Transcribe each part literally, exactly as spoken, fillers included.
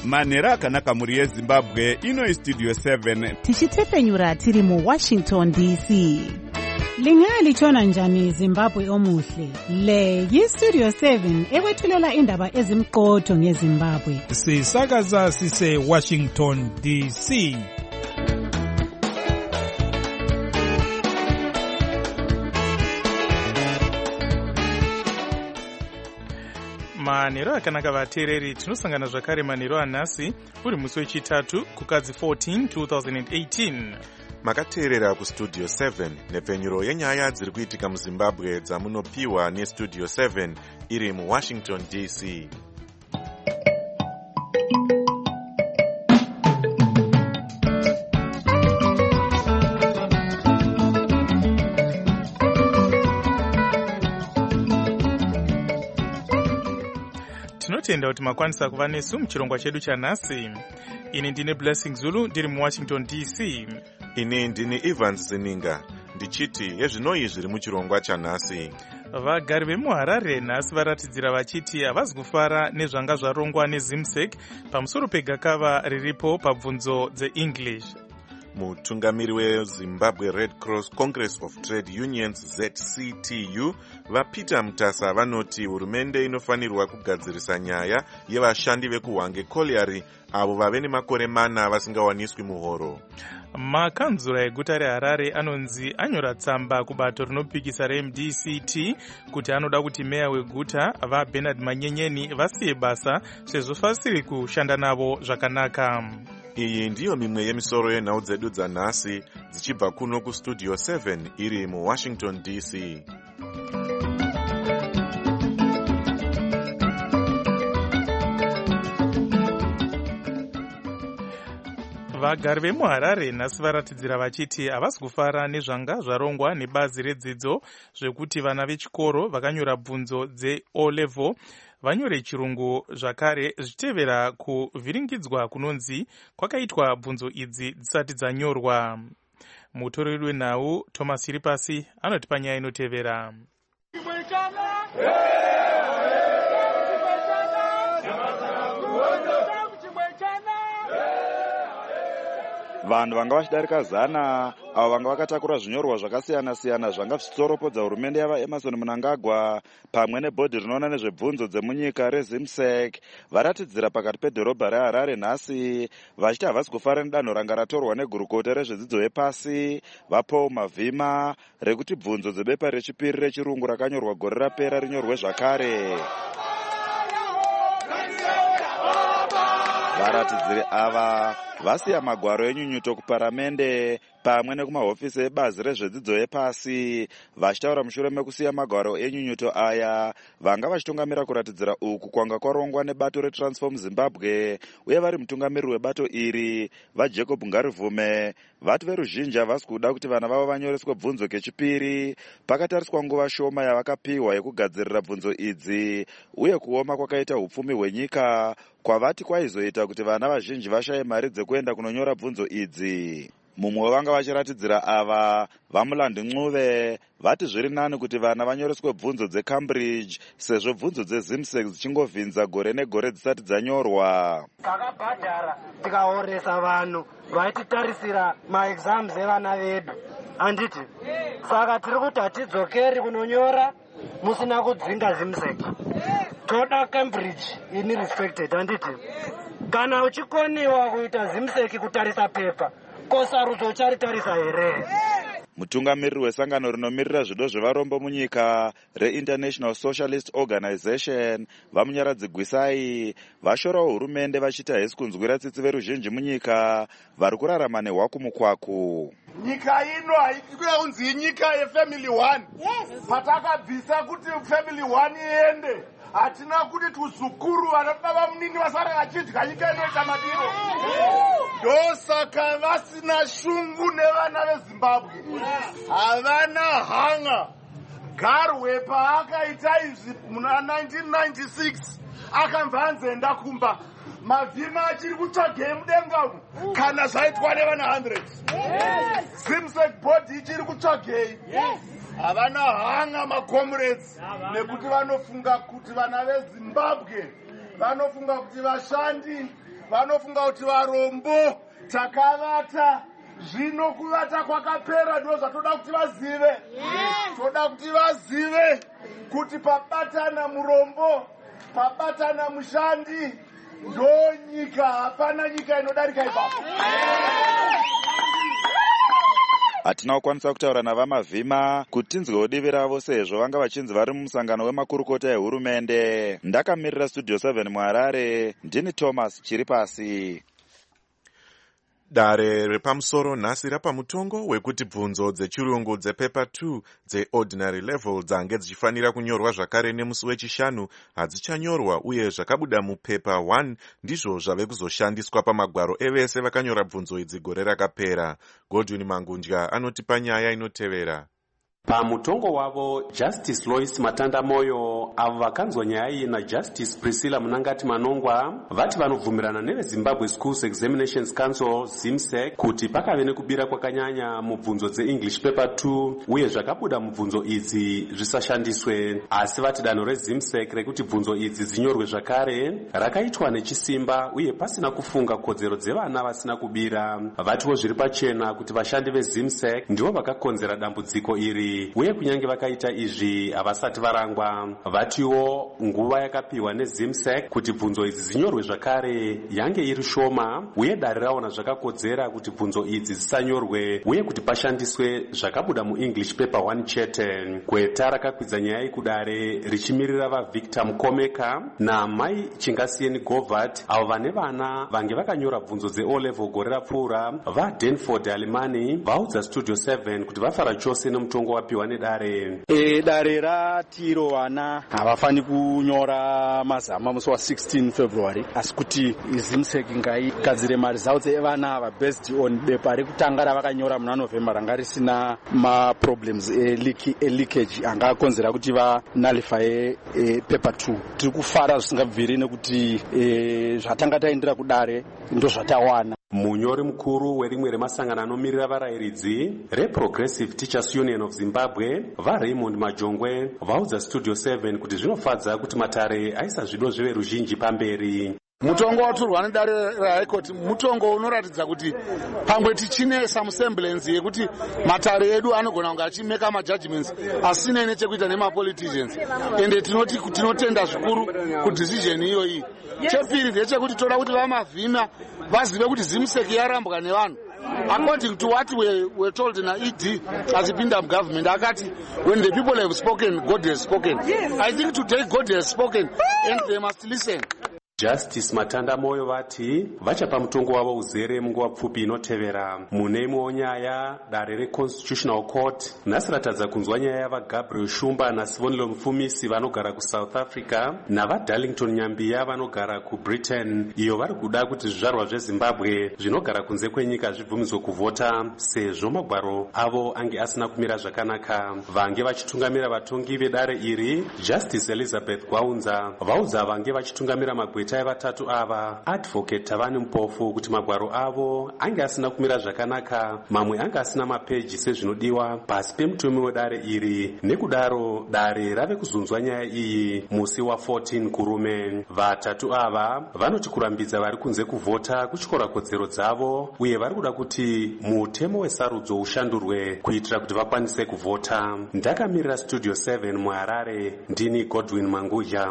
manhero akanaka mhuri yezimbabwe. Ino Studio seven tichitepfenyura tiri muWashington D C. Lingalitshona njani Zimbabwe omuhle? Le yiStudio seven ekwethulela indaba ezimqotho ngeZimbabwe. Sisakaza sise Washington D C. Manhero akanaka vateereri, tinosangana zvakare manhero anhasi uri musi wechitatu kukadzi fourteen twenty eighteen. Makateerera kuStudio seven nepfenyuro yenyaya dziri kuitika muZimbabwe dzamunopiwa neStudio seven iri muWashington D C. Tinotenda kuti makwanisa kuva nesu muchirongwa chedu chanhasi. Ini ndine Blessing Zulu ndiri muWashington D C. Ini ndini Evans Zininga ndichiti yezvinoi zviri muchirongwa chanhasi. Vagari vemuHarare nhasi varatidzira vachiti havazi kufara nezvanga zvarongwa neZimsec pamusoro pegakava riripo pabvunzo dzeEnglish. Mutungamiri weZimbabwe Red Cross Congress of Trade Unions Z C T U vaPeter Mutasa vanoti hurumende inofanirwa kugadzirisa nyaya yevashandi vekuHwange Colliery avo vave nemakore mana vasingawaniswi muhoro. Makanzura eguta reHarare anonzi anyora tsamba kubato rinopikisa reM D C T kuti anoda kuti meya weguta vaBernard Manyenyeni vasiye basa sezvo vasiri kushanda navo zvakanaka. Iyi ndiyo mimwe yemisoro yenhau dzedu dzanhasi dzichibva kuno kuStudio seven iri muWashington D C. Vagari vemuHarare nhasi varatidzira vachiti havasi kufara nezvanga zvarongwa nebazi redzidzo zvekuti vana vechikoro vakanyora bvunzo dze-O level vanyore chirungu zvakare zvichitevera kuvhiringidzwa kunonzi kwakaitwa bvunzo idzi dzisati dzanyorwa. Mutoreri wenhau Thomas Iripasi anoti panyaya inotevera. Vanhu vanga vachidarika zana avo vanga vakatakura zvinyorwa zvakasiyana siyana zvanga zvichitoropodza hurumende yava Emerson Mnangagwa pamwe nebhodhi rinoona nezvebvunzo dzemunyika reZimsec varatidzira pakati pedhorobha reHarare nhasi vachiti havasi kufara nedanho ranga ratorwa negurukote rezvedzidzo yepasi vaPaul Mavhima rekuti bvunzo dzebepa rechipiri rechirungu rakanyorwa gore rapera rinyorwe zvakare. Varatidziri ava vasiya magwaro enyunyuto kuparamende pamwe nekumahofisi ebazi rezvedzidzo yepasi vachitaura mushure mekusiya magwaro enyunyuto aya vanga vachitungamira kuratidzira uku kwanga kwarongwa nebato reTransform Zimbabwe uye vari mutungamiri webato iri vaJacob Ngarivume vati veruzhinji havasi kuda kuti vana vavo vanyoreswe bvunzo kechipiri pakatariswa nguva shoma yavakapiwa yekugadzirira bvunzo idzi uye kuoma kwakaita upfumi hwenyika kwavati kwaizoita kuti vana vazhinji vashaye mari dzekuenda kunonyora bvunzo idzi. Mumwe vanga vachiratidzira ava vaMulandi Ncuve vati zviri nani kuti vana vanyoreswe bvunzo dzeCambridge sezvo bvunzo dzeZimsec dzichingovhinza gore negore dzisati dzanyorwa. Takabhadhara tikahoresa vanhu vaititarisira maexams evana vedu handiti, saka tiri kuti hatidzokeri kunonyora musina kudzinga Zimsec. Toda Cambridge ini respected handiti, kana uchikoniwa kuita Zimsec kutarisa pepa kosarudzo charitarisa here. Mutungamiriri wesangano rinomirira zvido zvevarombo munyika reInternational Socialist Organization vamunyaradzi Gwisai vashorawo hurumende vachita hesi kunzwira tsitsi veruzhinji munyika vari kurarama nehwakumukwaku. Nyika ino haikuya unzi nyika yefamily one. Yes. Patakabvisa kuti family one iende hatina kuti tuzukuru vanababa munini vasara vachidya nyika inoita madiro. Ndosaka vasina shungu nevana veZimbabwe. Havana hanga. Garwe paakaita izvi muna nineteen ninety-six akamva nzenda kumba Mavhima achiri kutsvagei mudenga umu kana zvaitwa nevana hundreds. Zimsec board ichiri kutsvagei. Havana hanga macomrades nekuti vanofunga kuti vana veZimbabwe vanofunga kuti vashandi vanofunga kuti varombo takavata. Zvino kuvata kwakapera ndo zvatoda kuti vazive. Toda kuti vazive kuti pabatana murombo, pabatana mushandi, ndo nyika, hapana nyika inodarika ipapo. hatina kukwanisa kutaura navamavhima kuti tinzwewo divi ravo sezvo vanga vachinzi vari mumusangano wemakurukota ehurumende. Ndakamirira studio seven muHarare, ndini Thomas Chiripasi. Dare repamusoro nhasi rapamutongo wekuti bvunzo dzechirungu dzepepa two dzeordinary level dzange dzichifanira kunyorwa zvakare nemusi wechishanu hadzichanyorwa uye zvakabuda mupepa one ndizvo zvave kuzoshandiswa pamagwaro evese vakanyora bvunzo idzi gore rakapera. Godwin Mangundya anotipa nyaya inotevera. Pamutongo wavo Justice Lois Matanda Moyo avo vakanzwa nyaya iyi naJustice Priscilla Munangati Manongwa vati vanobvumirana neveZimbabwe Schools Examinations Council ZIMSEC kuti pakave nekubira kwakanyanya mubvunzo dzeEnglish paper two uye zvakabuda mubvunzo idzi zvisashandiswe, asi vati danho reZIMSEC rekuti bvunzo idzi dzinyorwe zvakare rakaitwa nechisimba uye pasina kufunga kodzero dzevana vasina kubira. Vatiwo zviri pachena kuti vashandi veZIMSEC ndivo vakakonzera dambudziko iri uye kunyange vakaita izvi havasati varangwa. Vatiwo nguva yakapiwa neZIMSEC kuti bvunzo idzi dzinyorwe zvakare yange iri shoma uye dare raona zvakakodzera kuti bvunzo idzi dzisanyorwe uye kuti pashandiswe zvakabuda muEnglish paper one chete. Gweta rakakwidza nyaya iyi kudare richimirira vaVictor Mukomeka naMai Chingasiyeni Govert avo vane vana vange vakanyora bvunzo dzeO level gore rapfuura. VaDenford Alimani vaudza Studio seven kuti vafara chose nemutongo wapiwa nedare. E, dare ratiro vana havafani kunyora mazama musi wa sixteen February asi kuti ZIMSEC ngaigadzire mari dzavo dzevana ava based on bepa rekutanga ravakanyora muna November ranga risina maproblems eleakage angakonzera kuti vanalify e, paper two. Tiri kufara zvisingabviri nekuti e, zvatanga taendera kudare ndo zvatawana. Munyori mukuru werimwe remasangano anomirira varayiridzi reProgressive Teachers Union of Zimbabwe vaRaymond Majongwe vaudza Studio seven kuti zvinofadza kuti matare aisa zvido zveveruzhinji pamberi. Mutongo waturwa nedare reHigh Court mutongo unoratidza kuti pamwe tichine some semblance yekuti matare edu anogona kunge achimeka majudgments asina nechekuita nemapoliticians ende tinoti tinotenda zvikuru kudecision iyoyi. Chepiri ndechekuti toda kuti vamavhima vazive kuti ZIMSEC yarambwa nevanhu. According to what we were told na E D achipinda mugovernment akati when the people have spoken God has spoken. I think today God has spoken and they must listen. Justice Matanda Moyo vati vachapa mutongo wavo uzere munguva pfupi inotevera. Mune imwewo nyaya dare reConstitutional Court nhasi ratadza kunzwa nyaya yavaGabriel Shumba naSivonile Mufumisi vanogara kuSouth Africa navaDarlington Nyambiya vanogara kuBritain iyo vari kuda kuti zvizvarwa zveZimbabwe zvinogara kunze kwenyika zvibvumidzwe kuvhota sezvo magwaro avo ange asina kumira zvakanaka. Vange vachitungamira vatongi vedare iri Justice Elizabeth Gwaunza vaudza vange vachitungamira magweta vatatu ava Advocate Tavani Mpofu kuti magwaro avo ange asina kumira zvakanaka, mamwe ange asina mapeji sezvinodiwa pasi pemutumi wedare iri. Nekudaro dare rave kuzunzwa nyaya iyi musi wa fourteen kurume. Vatatu ava vanoti kurambidza vari kunze kuvhota kuchikora kodzero dzavo uye vari kuda kuti mutemo wesarudzo ushandurwe kuitira kuti vakwanise kuvhota. Ndakamirira Studio seven muHarare, ndini Godwin Mangundya.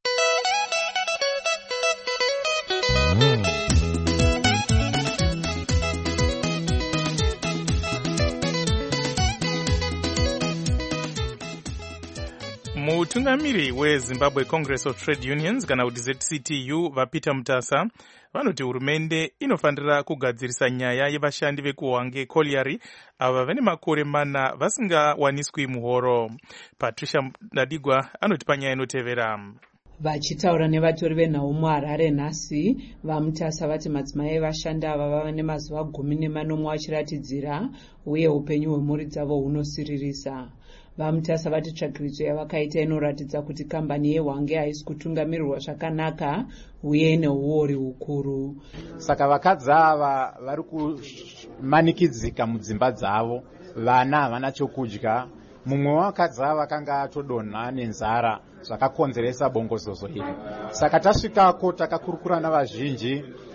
Mutungamiri weZimbabwe Congress of Trade Unions kana kuti Z C T U vaPeter Mutasa vanoti hurumende inofanira kugadzirisa nyaya yevashandi vekuHwange Colliery ava vane makore mana vasingawaniswi muhoro. Patricia Ndadigwa anotipa nyaya inotevera. Vachitaura nevatori venhau muHarare nhasi, vaMutasa vati madzimai evashandi ava vava nemazuva gumi nemanomwe vachiratidzira uye upenyu hwemhuri dzavo hunosiririsa. VaMutasa vati tsvagirudzo yavakaita inoratidza kuti kambani yeHwange haisi kutungamirirwa zvakanaka uye neuori hukuru. Saka vakadzi ava vari kumanikidzika mudzimba dzavo, vana havana chokudya. Mumwe wavakadzi ava akanga atodonha nenzara zvakakonzeresa bongozozo iri. Saka tasvikako takakurukura navazhinji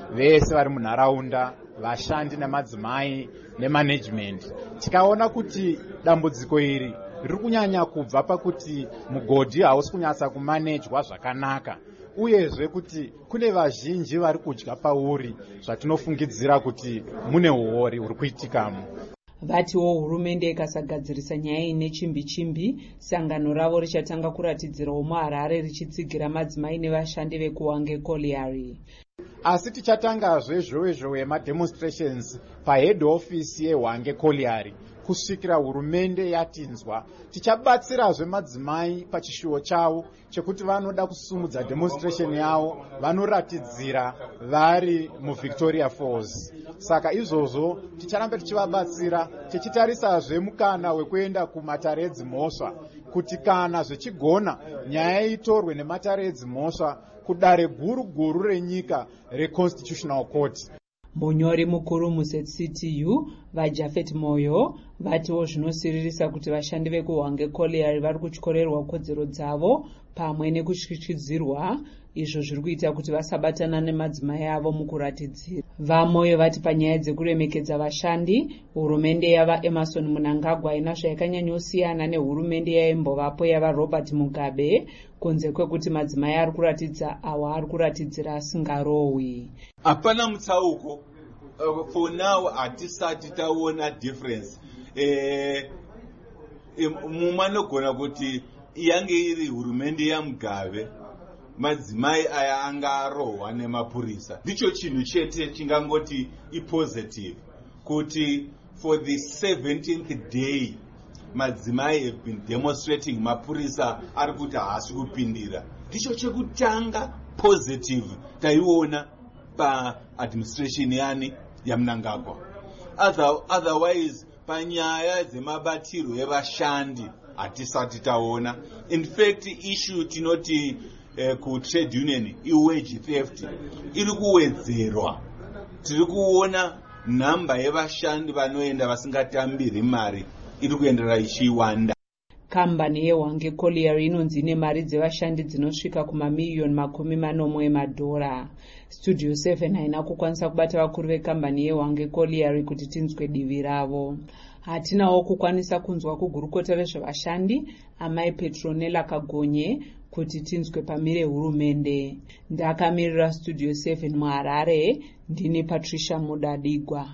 vese vari munharaunda, vashandi nemadzimai nemanagement. Tikaona kuti dambudziko iri riri kunyanya kubva pakuti mugodhi hausi kunyatsa kumanejwa zvakanaka, uyezve kuti kune vazhinji vari kudya pauri, zvatinofungidzira kuti mune uori huri kuitikamo. Vatiwo hurumende ikasagadzirisa nyaya ine chimbi chimbi, sangano ravo richatanga kuratidzirawo muHarare richitsigira madzimai nevashandi vekuHwange Colliery. Asi tichatangazve zhowe zhowe yemademonstrations pahead office yeHwange Colliery kusvikira hurumende yatinzwa. Tichabatsirazve madzimai pachishuwo chavo chekuti vanoda kusumudza demonstration yavo vanoratidzira vari muVictoria Falls. Saka izvozvo ticharamba tichivabatsira, tichitarisazve mukana wekuenda kumatare edzimhosva kuti kana zvichigona nyaya itorwe nematare edzimhosva kudare guru guru renyika reConstitutional Court. Munyori mukuru muZ C T U vaJafet Moyo vatiwo zvinosiririsa kuti vashandi vekuHwange Colliery vari kutyorerwa kodzero dzavo pamwe nekutyityidzirwa, izvo zviri kuita kuti vasabatana nemadzimai avo mukuratidzira. VaMoyo vati panyaya dzekuremekedza vashandi, hurumende yava Emerson Mnangagwa ina zvayakanyanyosiyana nehurumende yaimbovapo yava Robert Mugabe, kunze kwekuti madzimai ari kuratidza awa ari kuratidzira asingarohwi. Hapana mutsauko, uh, for now hatisati taona difference. Eh, mumanogona kuti yange iri hurumende yaMugabe, madzimai aya anga arohwa nemapurisa. Ndicho chinhu chete chingangoti ipositive kuti for the seventeenth day madzimai have been demonstrating, mapurisa ari kuti haasi kupindira. Ndicho chekutanga positive taiona pa administration yani yaMnangagwa. Other, otherwise panyaya dzemabatiro evashandi hatisati taona. In fact issue tinoti eh, ku trade union i-wage theft iri kuwedzerwa. Tiri kuona namba yevashandi vanoenda vasingatambiri mari iri kuenderera ichiwanda. Kambani yeHwange Colliery inonzi ine mari dzevashandi dzinosvika kumamiliyoni makumi manomwe emadhora. Studio seven haina kukwanisa kubata vakuru vekambani yeHwange Colliery kuti tinzwe divi ravo. Hatinawo kukwanisa kunzwa kugurukota rezvevashandi amai Petronella Kagonye kuti tinzwe pamire hurumende. Ndakamirira Studio seven muHarare, ndini Patricia Mudadigwa.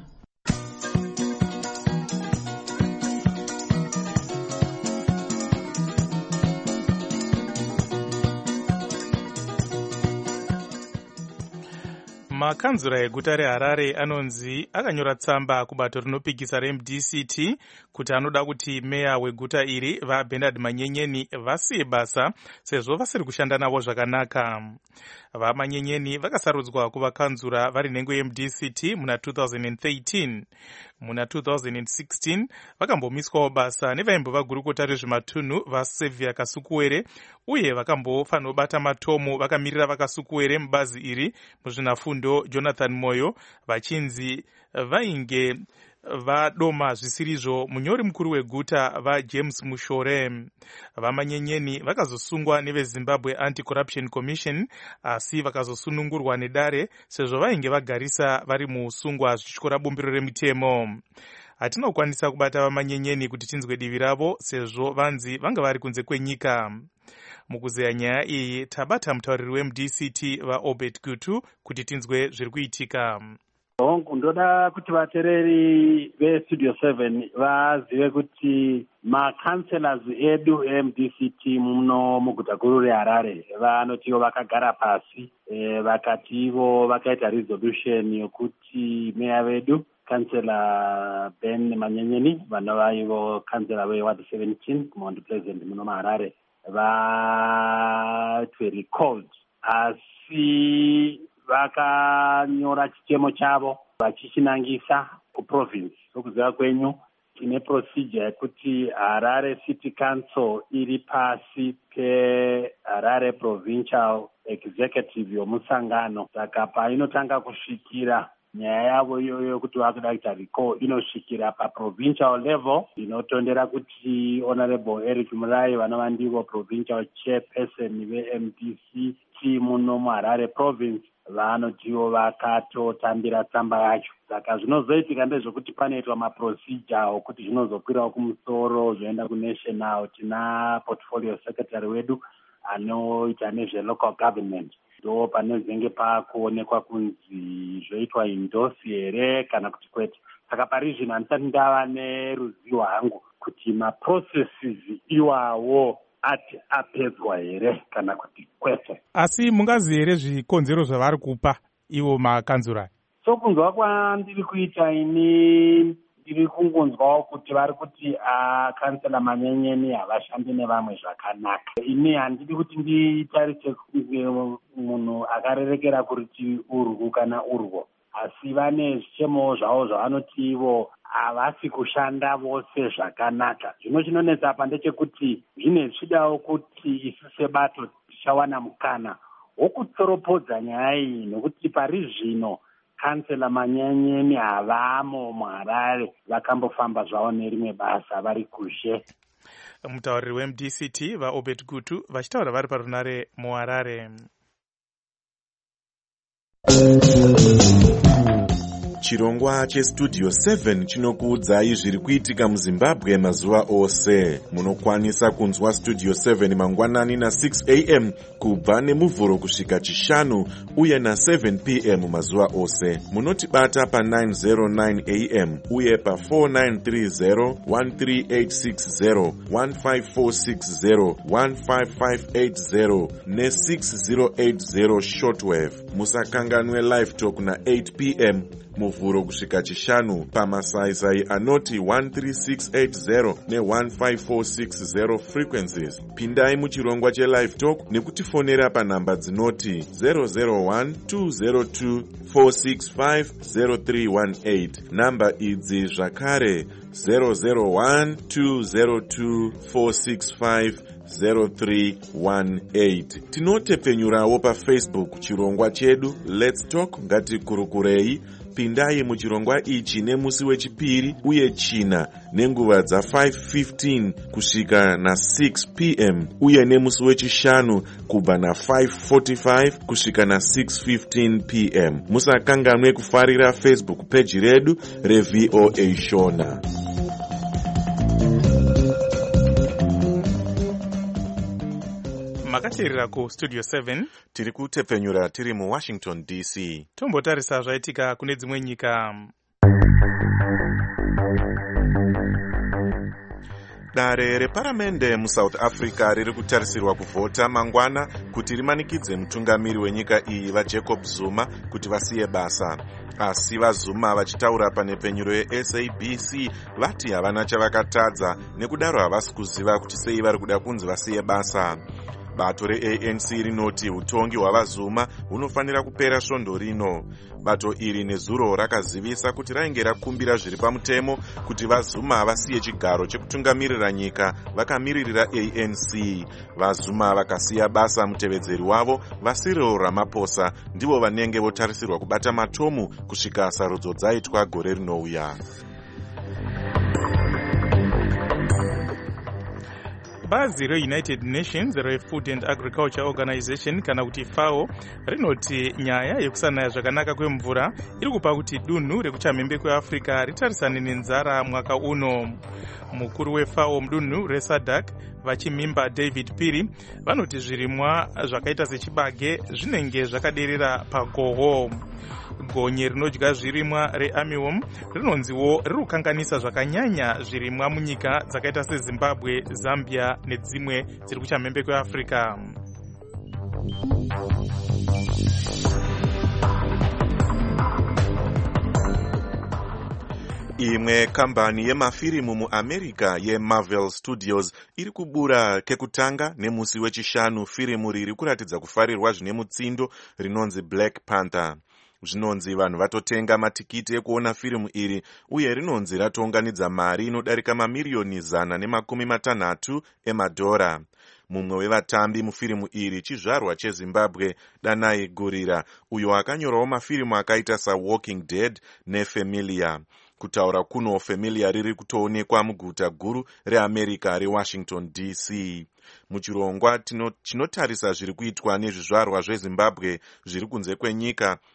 Makanzura eguta reHarare anonzi akanyora tsamba kubato rinopikisa reM D C T kuti anoda kuti meya weguta iri vaBernard Manyenyeni vasiye basa sezvo vasiri kushanda navo zvakanaka. VaManyenyeni vakasarudzwa kuvakanzura vari nhengo yeM D C T muna two thousand thirteen. Muna two thousand sixteen vakambomiswawo basa nevaimbova gurukota rezvematunhu vaSevia Kasukuwere, uye vakambofanobata matomo vakamirira vaKasukuwere mubazi iri muzvinafundo Jonathan Moyo vachinzi vainge vadoma zvisirizvo munyori mukuru weguta vaJames Mushore. VaManyenyeni vakazosungwa neveZimbabwe Anti-Corruption Commission asi vakazosunungurwa nedare sezvo vainge vagarisa vari muusungwa zvichityora bumbiro remitemo. Hatina kukwanisa kubata VaManyenyeni kuti tinzwe divi ravo sezvo vanzi vanga vari kunze kwenyika. Mukuzeya nyaya iyi tabata mutauriri weM D C T vaObed Gutu kuti tinzwe zviri kuitika. Hongu ndoda kuti vateereri veStudio seven vazive kuti makanselas edu eM D C T muno muguta guru reHarare vanotiwo vakagara pasi e, vakati ivo vakaita resolution yokuti meya vedu kansela Ben Manyenyeni vanova ivo kansela veward seventeen kuMount Pleasant muno muHarare vatwe recalled, asi vakanyora chitemo chavo vachichinangisa kuprovince. Sokuziva kwenyu tine procedure yekuti Harare City Council iri pasi peHarare Provincial Executive yomusangano. Saka painotanga kusvikira nyaya yavo iyoyo kuti vakuda kuita recall inosvikira paprovincial level, inotondera kuti Honorable Eric Murai vanova ndivo provincial chairperson veM D C T muno muHarare province vanotiwo vakatotambira tsamba yacho. Saka zvinozoitika ndezvekuti panoitwa maprocedure okuti zvinozokwirawo kumusoro zvoenda kunational. Tina portfolio secretary wedu anoita nezvelocal government. Ndo panezenge pakuonekwa kunzi zvoitwa endorse here kana kuti kwete. Saka pari zvino handisati ndava neruzivo hangu kuti maprocesses iwawo ati apedzwa here kana kuti kwete. Asi mungazivi here zvikonzero zvavari kupa ivo makanzura? Sokunzwa kwandiri kuita ini ndiri kungonzwawo kuti vari kuti akansela manyenyeni havashandi nevamwe zvakanaka. Ini handidi kuti nditarise munhu akarerekera kuriti urwu kana urwo, asi vane zvichemo zvavo zvavanoti ivo havasi kushanda vose zvakanaka. Zvino chinonetsa apa ndechekuti zvine zvichidawo kuti isu sebato tichawana mukana wokutsoropodza nyaya iyi, nokuti pari zvino kansela manyenyeni havamo muHarare, vakambofamba zvavo nerimwe basa vari kuzhe. Mutauriri we M D C T vaObed Gutu vachitaura vari parunare muHarare. Chirongwa chestudio seven chinokuudzai zviri kuitika muZimbabwe mazuva ose. Munokwanisa kunzwa studio seven mangwanani na six a m kubva nemuvhuro kusvika chishanu uye na seven p m mazuva ose. Munotibata pa nine oh nine a m uye pa four nine three zero, one three eight six zero, one five four six zero, one five five eight zero ne six zero eight zero shortwave. Musakanganwe live talk na eight p m muvhuro kusvika chishanu pamasaisai anoti one three six eight zero ne one five four six zero frequencies. Pindai muchirongwa chelive talk nekutifonera panhamba dzinoti zero zero one two zero two four six five zero three one eight. Namba idzi zvakare zero zero one two zero two four six five zero three one eight. Tinotepenyurawo paFacebook chirongwa chedu Let's Talk ngatikurukurei. Pindai muchirongwa ichi nemusi wechipiri uye china nenguva dza five fifteen kusvika na six p m uye nemusi wechishanu kubva na five forty-five kusvika na six fifteen p m. Musakanganwe kufarira Facebook page redu reV O A Shona. Makateerera ku studio seven tiri kutepenyura tiri mu Washington D C. Tombotarisa zvaitika kune dzimwe nyika. Dare reparamende muSouth Africa riri kutarisirwa kuvhota mangwana kuti rimanikidze mutungamiri wenyika iyi vaJacob Zuma kuti vasiye basa. Asi vaZuma vachitaura panepenyuro yeS A B C vati havana chavakatadza nekudaro havasi kuziva kuti sei vari kuda kunzi vasiye basa. Bato reA N C rinoti utongi hwavaZuma hunofanira kupera svondo rino. Bato iri nezuro rakazivisa kuti rainge rakumbira zviri pamutemo kuti vaZuma vasiye chigaro chekutungamirira nyika vakamiririra A N C. VaZuma vakasiya basa mutevedzeri wavo vaCyril Ramaphosa ndivo vanenge votarisirwa kubata matomu kusvika sarudzo dzaitwa gore rinouya. Bazi reUnited Nations reFood and Agriculture Organization kana kuti FAO rinoti nyaya yekusanaya zvakanaka kwemvura iri kupa kuti dunhu rekuchamhembe kweAfrica ritarisane nenzara mwaka uno. Mukuru weFAO mudunhu reSADC vachimimba David Piri vanoti zvirimwa zvakaita sechibage zvinenge zvakaderera pagoho. Gonye rinodya zvirimwa reArmyworm rinonziwo riri kukanganisa zvakanyanya zvirimwa munyika dzakaita seZimbabwe, Zambia nedzimwe dziri kuchamhembe kweAfrica. Imwe kambani yemafirimu muAmerica yeMarvel Studios iri kubura kekutanga nemusi wechishanu firimu riri kuratidza kufarirwa zvine mutsindo rinonzi Black Panther. Zvinonzi vanhu vatotenga matikiti ekuona firimu iri uye rinonzi ratounganidza mari inodarika mamiliyoni zana nemakumi matanhatu emadhora. Mumwe wevatambi mufirimu iri chizvarwa cheZimbabwe Danai Gurira, uyo akanyorawo mafirimu akaita saWalking Dead neFamiliar. kutaura kuno familia riri kutoonekwa muguta guru reamerica rewashington D C. Muchirongwa tinotarisa zviri kuitwa nezvizvarwa zvezimbabwe zviri kunze kwenyika